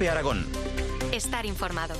COPE Aragón. Estar informado.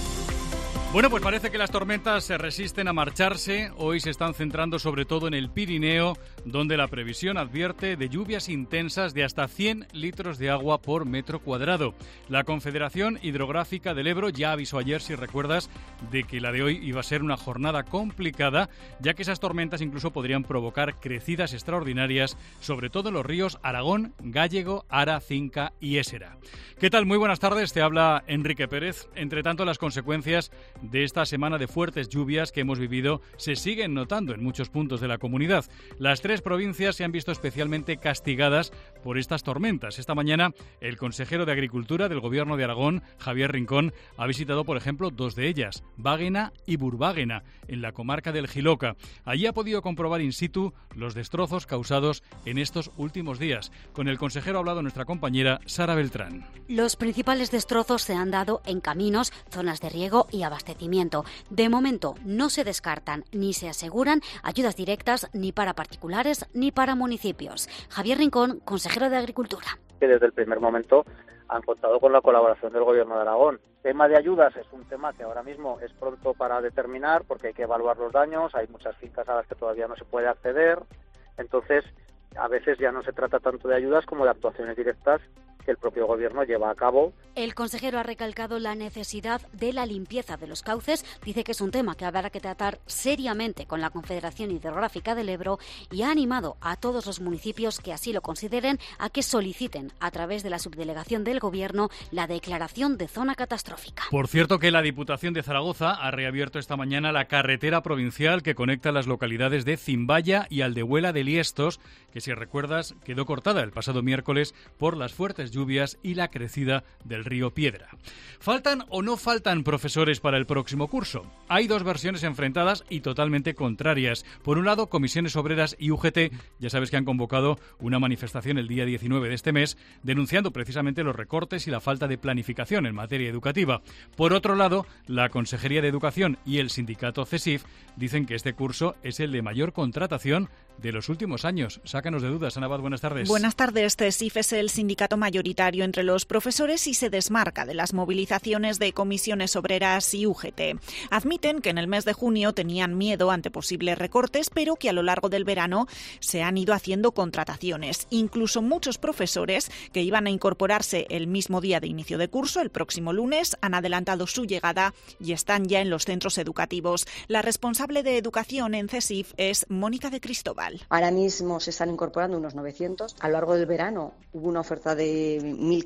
Bueno, pues parece que las tormentas se resisten a marcharse. Hoy se están centrando sobre todo en el Pirineo, donde la previsión advierte de lluvias intensas de hasta 100 litros de agua por metro cuadrado. La Confederación Hidrográfica del Ebro ya avisó ayer, si recuerdas, de que la de hoy iba a ser una jornada complicada, ya que esas tormentas incluso podrían provocar crecidas extraordinarias, sobre todo en los ríos Aragón, Gállego, Ara, Cinca y Ésera. ¿Qué tal? Muy buenas tardes, te habla Enrique Pérez. Entre tanto, las consecuencias de esta semana de fuertes lluvias que hemos vivido se siguen notando en muchos puntos de la comunidad. Las tres provincias se han visto especialmente castigadas por estas tormentas. Esta mañana, el consejero de Agricultura del Gobierno de Aragón, Javier Rincón, ha visitado, por ejemplo, dos de ellas, Báguena y Burbáguena, en la comarca del Jiloca. Allí ha podido comprobar in situ los destrozos causados en estos últimos días. Con el consejero ha hablado nuestra compañera Sara Beltrán. Los principales destrozos se han dado en caminos, zonas de riego y abastecimiento. De momento no se descartan ni se aseguran ayudas directas ni para particulares ni para municipios. Javier Rincón, consejero de Agricultura. Que desde el primer momento han contado con la colaboración del Gobierno de Aragón. El tema de ayudas es un tema que ahora mismo es pronto para determinar porque hay que evaluar los daños, hay muchas fincas a las que todavía no se puede acceder, entonces a veces ya no se trata tanto de ayudas como de actuaciones directas que el propio Gobierno lleva a cabo. El consejero ha recalcado la necesidad de la limpieza de los cauces. Dice que es un tema que habrá que tratar seriamente con la Confederación Hidrográfica del Ebro y ha animado a todos los municipios que así lo consideren a que soliciten a través de la subdelegación del Gobierno la declaración de zona catastrófica. Por cierto que la Diputación de Zaragoza ha reabierto esta mañana la carretera provincial que conecta las localidades de Zimbaya y Aldehuela de Liestos, que si recuerdas quedó cortada el pasado miércoles por las fuertes lluvias y la crecida del río Piedra. ¿Faltan o no faltan profesores para el próximo curso? Hay dos versiones enfrentadas y totalmente contrarias. Por un lado, Comisiones Obreras y UGT, ya sabes que han convocado una manifestación el día 19 de este mes, denunciando precisamente los recortes y la falta de planificación en materia educativa. Por otro lado, la Consejería de Educación y el sindicato CESIF dicen que este curso es el de mayor contratación de los últimos años. Sácanos de dudas, Ana Abad, buenas tardes. Buenas tardes. CESIF es el sindicato mayoritario entre los profesores y se desmarca de las movilizaciones de Comisiones Obreras y UGT. Admiten que en el mes de junio tenían miedo ante posibles recortes, pero que a lo largo del verano se han ido haciendo contrataciones. Incluso muchos profesores que iban a incorporarse el mismo día de inicio de curso, el próximo lunes, han adelantado su llegada y están ya en los centros educativos. La responsable de educación en CESIF es Mónica de Cristóbal. Ahora mismo se están incorporando unos 900. A lo largo del verano hubo una oferta de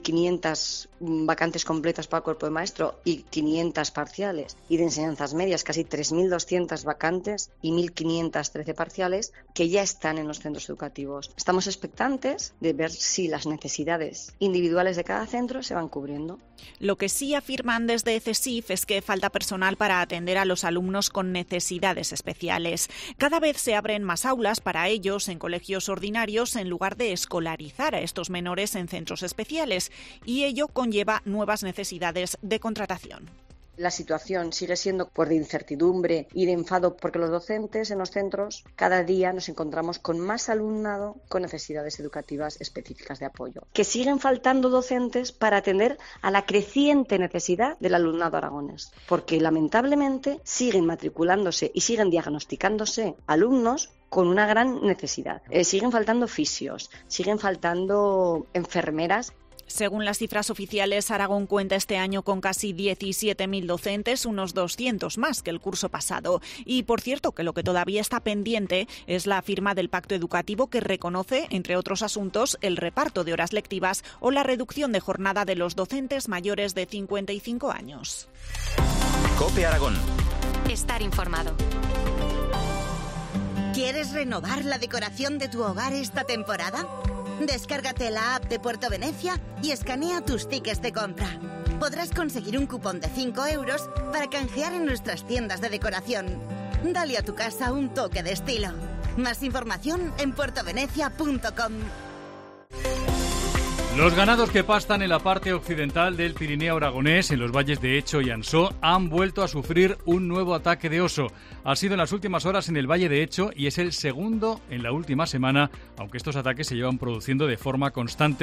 1.500 vacantes completas para el cuerpo de maestro y 500 parciales. Y de enseñanzas medias, casi 3.200 vacantes y 1.513 parciales que ya están en los centros educativos. Estamos expectantes de ver si las necesidades individuales de cada centro se van cubriendo. Lo que sí afirman desde CESIF es que falta personal para atender a los alumnos con necesidades especiales. Cada vez se abren más aulas para ellos en colegios ordinarios en lugar de escolarizar a estos menores en centros especiales y ello conlleva nuevas necesidades de contratación. La situación sigue siendo de incertidumbre y de enfado porque los docentes en los centros cada día nos encontramos con más alumnado con necesidades educativas específicas de apoyo. Que siguen faltando docentes para atender a la creciente necesidad del alumnado aragonés, porque lamentablemente siguen matriculándose y siguen diagnosticándose alumnos con una gran necesidad. Siguen faltando fisios, siguen faltando enfermeras. Según las cifras oficiales, Aragón cuenta este año con casi 17.000 docentes, unos 200 más que el curso pasado. Y, por cierto, que lo que todavía está pendiente es la firma del Pacto Educativo que reconoce, entre otros asuntos, el reparto de horas lectivas o la reducción de jornada de los docentes mayores de 55 años. COPE Aragón. Estar informado. ¿Quieres renovar la decoración de tu hogar esta temporada? Descárgate la app de Puerto Venecia y escanea tus tickets de compra. Podrás conseguir un cupón de 5 euros para canjear en nuestras tiendas de decoración. Dale a tu casa un toque de estilo. Más información en puertovenecia.com. Los ganados que pastan en la parte occidental del Pirineo aragonés, en los valles de Echo y Ansó, han vuelto a sufrir un nuevo ataque de oso. Ha sido en las últimas horas en el valle de Echo y es el segundo en la última semana, aunque estos ataques se llevan produciendo de forma constante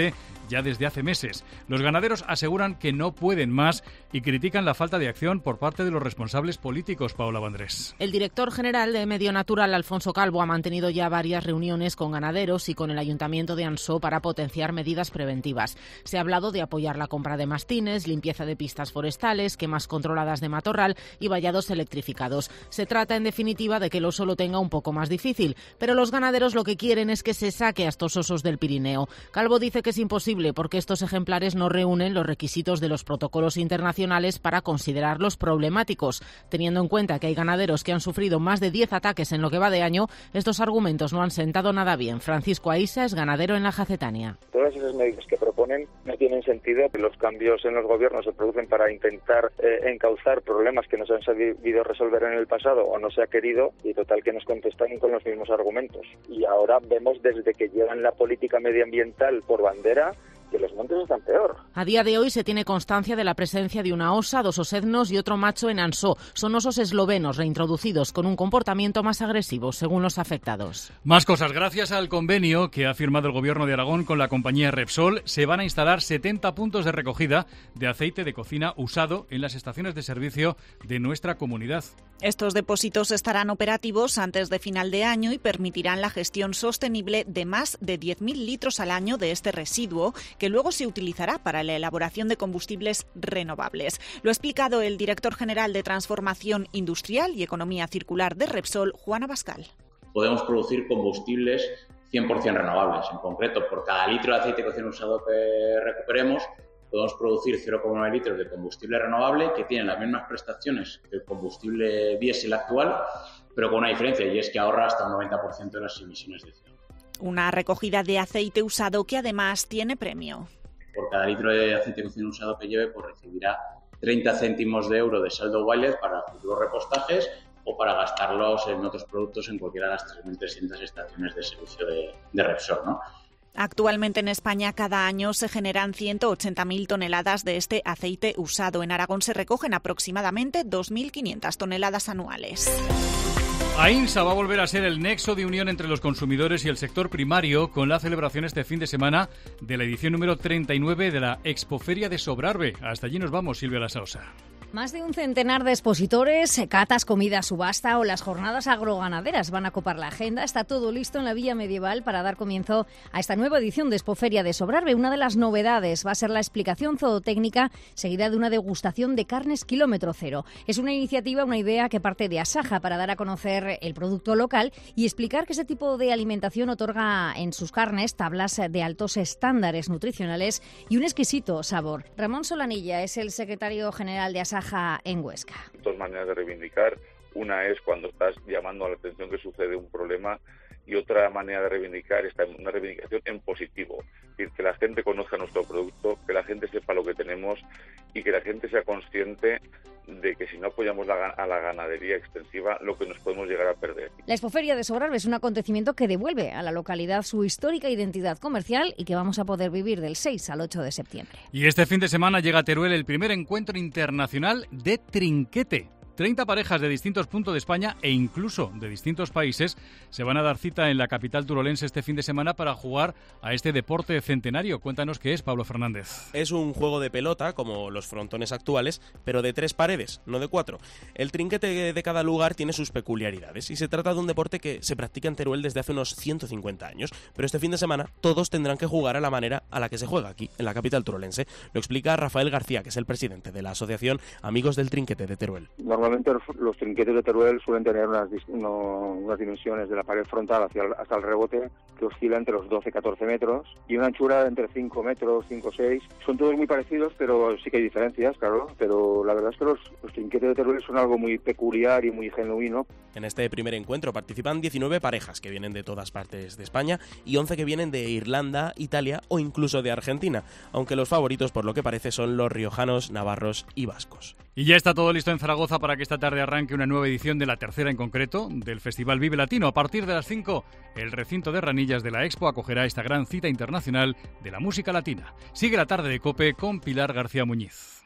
ya desde hace meses. Los ganaderos aseguran que no pueden más y critican la falta de acción por parte de los responsables políticos. Paula Vandrés. El director general de Medio Natural, Alfonso Calvo, ha mantenido ya varias reuniones con ganaderos y con el Ayuntamiento de Ansó para potenciar medidas preventivas. Se ha hablado de apoyar la compra de mastines, limpieza de pistas forestales, quemas controladas de matorral y vallados electrificados. Se trata, en definitiva, de que el oso lo tenga un poco más difícil, pero los ganaderos lo que quieren es que se saque a estos osos del Pirineo. Calvo dice que es imposible porque estos ejemplares no reúnen los requisitos de los protocolos internacionales para considerarlos problemáticos. Teniendo en cuenta que hay ganaderos que han sufrido más de 10 ataques en lo que va de año, estos argumentos no han sentado nada bien. Francisco Aisa es ganadero en la Jacetania. Todas esas medidas que proponen no tienen sentido. Los cambios en los gobiernos se producen para intentar encauzar problemas que no se han sabido resolver en el pasado o no se ha querido, y total que nos contestan con los mismos argumentos. Y ahora vemos, desde que llevan la política medioambiental por bandera, que los montes están peor. A día de hoy se tiene constancia de la presencia de una osa, 2 osednos y otro macho en Ansó. Son osos eslovenos reintroducidos con un comportamiento más agresivo, según los afectados. Más cosas. Gracias al convenio que ha firmado el Gobierno de Aragón con la compañía Repsol, se van a instalar 70 puntos de recogida de aceite de cocina usado en las estaciones de servicio de nuestra comunidad. Estos depósitos estarán operativos antes de final de año y permitirán la gestión sostenible de más de 10.000 litros al año de este residuo, que luego se utilizará para la elaboración de combustibles renovables. Lo ha explicado el director general de Transformación Industrial y Economía Circular de Repsol, Juan Abascal. Podemos producir combustibles 100% renovables. En concreto, por cada litro de aceite de cocina usado que recuperemos, podemos producir 0,9 litros de combustible renovable que tiene las mismas prestaciones que el combustible diésel actual, pero con una diferencia, y es que ahorra hasta un 90% de las emisiones de CO2. Una recogida de aceite usado que además tiene premio. Por cada litro de aceite de cocina usado que lleve, pues recibirá 30 céntimos de euro de saldo Wiley para futuros repostajes o para gastarlos en otros productos en cualquiera de las 3.300 estaciones de servicio de Repsol, ¿no? Actualmente en España cada año se generan 180.000 toneladas de este aceite usado. En Aragón se recogen aproximadamente 2.500 toneladas anuales. AINSA va a volver a ser el nexo de unión entre los consumidores y el sector primario con la celebración este fin de semana de la edición número 39 de la Expoferia de Sobrarbe. Hasta allí nos vamos, Silvia Lasaosa. Más de un centenar de expositores, catas, comida, subasta o las jornadas agroganaderas van a copar la agenda. Está todo listo en la Villa Medieval para dar comienzo a esta nueva edición de Expoferia de Sobrarbe. Una de las novedades va a ser la explicación zootécnica seguida de una degustación de carnes kilómetro cero. Es una iniciativa, una idea que parte de Asaja para dar a conocer el producto local y explicar que ese tipo de alimentación otorga en sus carnes tablas de altos estándares nutricionales y un exquisito sabor. Ramón Solanilla es el secretario general de Asaja en Huesca. Dos maneras de reivindicar. Una es cuando estás llamando a la atención que sucede un problema, y otra manera de reivindicar está en una reivindicación en positivo. Es decir, que la gente conozca nuestro producto, que la gente sepa lo que tenemos y que la gente sea consciente de que si no apoyamos a la ganadería extensiva, lo que nos podemos llegar a perder. La Expoferia de Sobrarbe es un acontecimiento que devuelve a la localidad su histórica identidad comercial y que vamos a poder vivir del 6 al 8 de septiembre. Y este fin de semana llega a Teruel el primer encuentro internacional de trinquete. 30 parejas de distintos puntos de España e incluso de distintos países se van a dar cita en la capital turolense este fin de semana para jugar a este deporte centenario. Cuéntanos qué es, Pablo Fernández. Es un juego de pelota, como los frontones actuales, pero de 3 paredes, no de 4. El trinquete de cada lugar tiene sus peculiaridades y se trata de un deporte que se practica en Teruel desde hace unos 150 años, pero este fin de semana todos tendrán que jugar a la manera a la que se juega aquí, en la capital turolense. Lo explica Rafael García, que es el presidente de la asociación Amigos del Trinquete de Teruel. Normalmente los trinquetes de Teruel suelen tener unas dimensiones de la pared frontal hasta el rebote que oscila entre los 12-14 metros y una anchura entre 5 metros, 5-6. Son todos muy parecidos, pero sí que hay diferencias, claro. Pero la verdad es que los trinquetes de Teruel son algo muy peculiar y muy genuino. En este primer encuentro participan 19 parejas que vienen de todas partes de España y 11 que vienen de Irlanda, Italia o incluso de Argentina, aunque los favoritos, por lo que parece, son los riojanos, navarros y vascos. Y ya está todo listo en Zaragoza para que esta tarde arranque una nueva edición de la tercera en concreto del Festival Vive Latino. A partir de las 5, el recinto de Ranillas de la Expo acogerá esta gran cita internacional de la música latina. Sigue la tarde de COPE con Pilar García Muñiz.